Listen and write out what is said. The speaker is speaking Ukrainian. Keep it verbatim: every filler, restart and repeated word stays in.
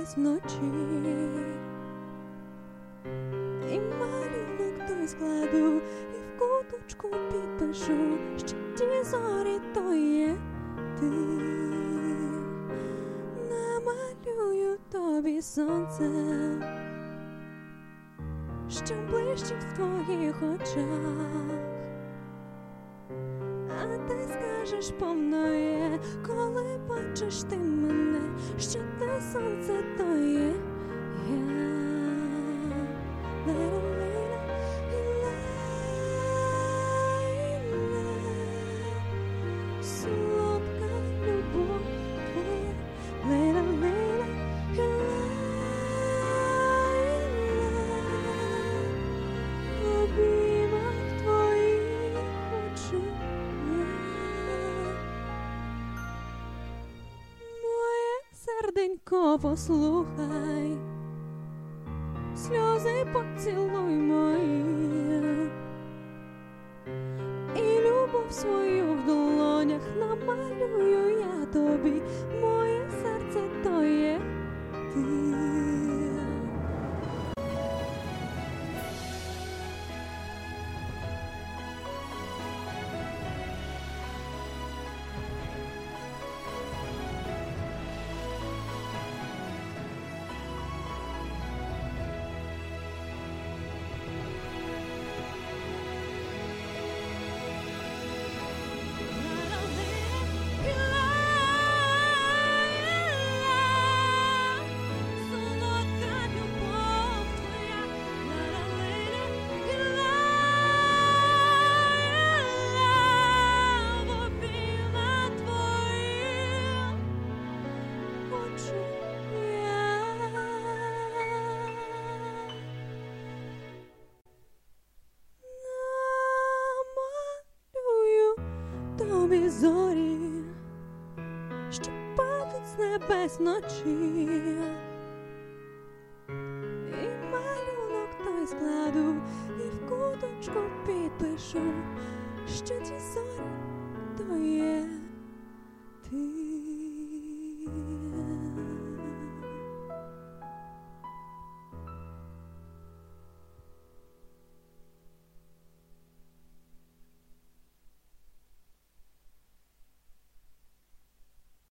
десь вночі, і малюнок той складу, і в куточку підпишу, що ті зорі то є ти. Намалюю тобі сонце, що блищить в твоїх очах, а ти скажеш повно є, коли бачиш ти мене, що те сонце то є я. Ла-ла-ла, ла-ла, солодка любов твоя. Ла-ла-ла, ла-ла, в обіймах твоїх хочу я. Моє серденько, послухай, сльози поцілуй мої, і любов свою в долонях намалюю я тобі. Моє серце то є ти. Тобі зорі, що падуть з небес вночі, і малюнок той складу, і в куточку підпишу, що ті зорі то є ти.